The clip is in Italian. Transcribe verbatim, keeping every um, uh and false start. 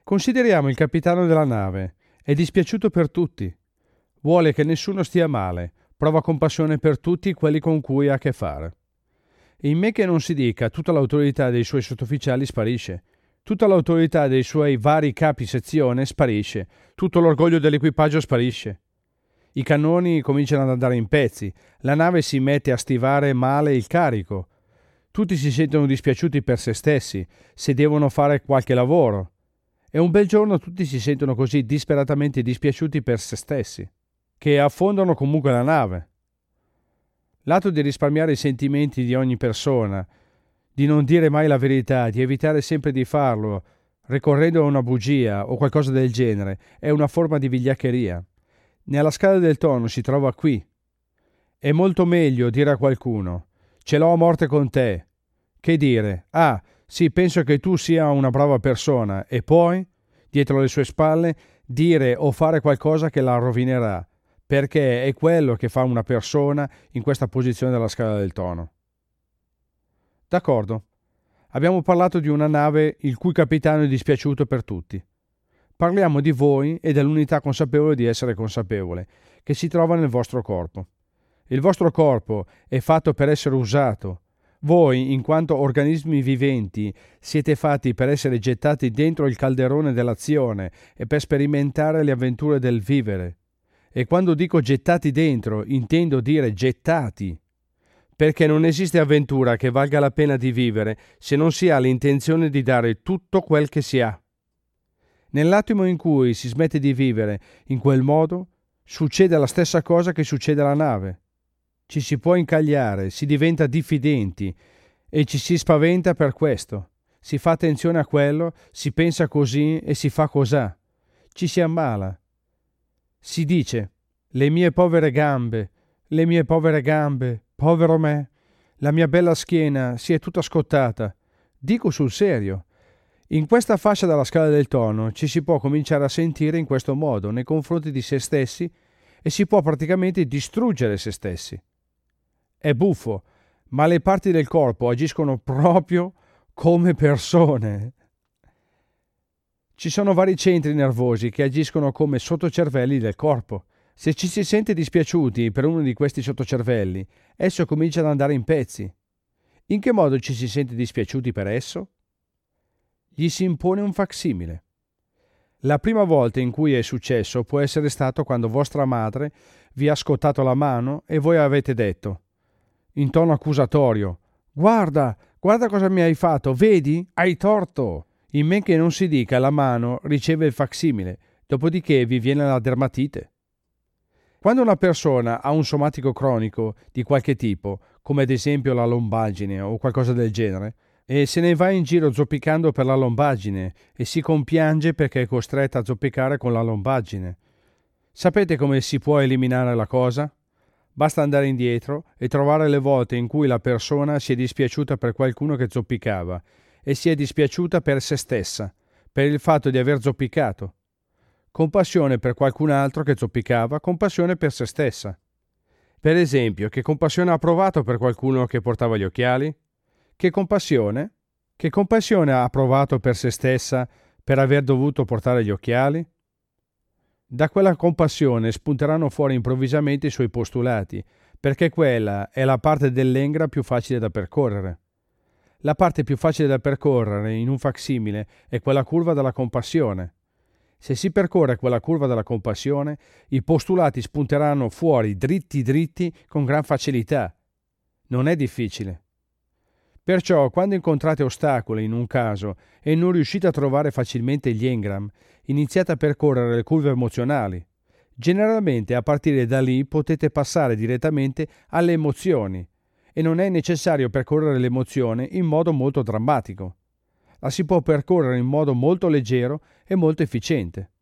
Consideriamo il capitano della nave. È dispiaciuto per tutti. Vuole che nessuno stia male. Prova compassione per tutti quelli con cui ha a che fare. In men che non si dica, tutta l'autorità dei suoi sottufficiali sparisce. Tutta l'autorità dei suoi vari capi sezione sparisce. Tutto l'orgoglio dell'equipaggio sparisce. I cannoni cominciano ad andare in pezzi. La nave si mette a stivare male il carico. Tutti si sentono dispiaciuti per se stessi, se devono fare qualche lavoro. E un bel giorno tutti si sentono così disperatamente dispiaciuti per se stessi, che affondano comunque la nave. L'atto di risparmiare i sentimenti di ogni persona, di non dire mai la verità, di evitare sempre di farlo, ricorrendo a una bugia o qualcosa del genere, è una forma di vigliaccheria. Nella scala del tono si trova qui. È molto meglio dire a qualcuno «Ce l'ho a morte con te», che dire «Ah, sì, penso che tu sia una brava persona» e poi, dietro le sue spalle, dire o fare qualcosa che la rovinerà, perché è quello che fa una persona in questa posizione della scala del tono. D'accordo. Abbiamo parlato di una nave il cui capitano è dispiaciuto per tutti. Parliamo di voi e dell'unità consapevole di essere consapevole, che si trova nel vostro corpo. Il vostro corpo è fatto per essere usato. Voi, in quanto organismi viventi, siete fatti per essere gettati dentro il calderone dell'azione e per sperimentare le avventure del vivere. E quando dico gettati dentro, intendo dire gettati, perché non esiste avventura che valga la pena di vivere se non si ha l'intenzione di dare tutto quel che si ha. Nell'attimo in cui si smette di vivere in quel modo, succede la stessa cosa che succede alla nave. Ci si può incagliare, si diventa diffidenti e ci si spaventa per questo. Si fa attenzione a quello, si pensa così e si fa cosà. Ci si ammala. Si dice, le mie povere gambe, le mie povere gambe, povero me, la mia bella schiena si è tutta scottata. Dico sul serio. In questa fascia della scala del tono ci si può cominciare a sentire in questo modo nei confronti di se stessi e si può praticamente distruggere se stessi. È buffo, ma le parti del corpo agiscono proprio come persone. Ci sono vari centri nervosi che agiscono come sottocervelli del corpo. Se ci si sente dispiaciuti per uno di questi sottocervelli, esso comincia ad andare in pezzi. In che modo ci si sente dispiaciuti per esso? Gli si impone un facsimile. La prima volta in cui è successo può essere stato quando vostra madre vi ha scottato la mano e voi avete detto, in tono accusatorio, «Guarda, guarda cosa mi hai fatto, vedi? Hai torto!» In men che non si dica, la mano riceve il facsimile, dopodiché vi viene la dermatite. Quando una persona ha un somatico cronico di qualche tipo, come ad esempio la lombaggine o qualcosa del genere, e se ne va in giro zoppicando per la lombaggine e si compiange perché è costretta a zoppicare con la lombaggine. Sapete come si può eliminare la cosa? Basta andare indietro e trovare le volte in cui la persona si è dispiaciuta per qualcuno che zoppicava e si è dispiaciuta per se stessa, per il fatto di aver zoppicato. Compassione per qualcun altro che zoppicava, compassione per se stessa. Per esempio, che compassione ha provato per qualcuno che portava gli occhiali? Che compassione? Che compassione ha provato per se stessa per aver dovuto portare gli occhiali? Da quella compassione spunteranno fuori improvvisamente i suoi postulati, perché quella è la parte dell'engra più facile da percorrere. La parte più facile da percorrere in un facsimile è quella curva della compassione. Se si percorre quella curva della compassione, i postulati spunteranno fuori dritti dritti con gran facilità. Non è difficile. Perciò, quando incontrate ostacoli in un caso e non riuscite a trovare facilmente gli engram, iniziate a percorrere le curve emozionali. Generalmente a partire da lì potete passare direttamente alle emozioni e non è necessario percorrere l'emozione in modo molto drammatico. La si può percorrere in modo molto leggero e molto efficiente.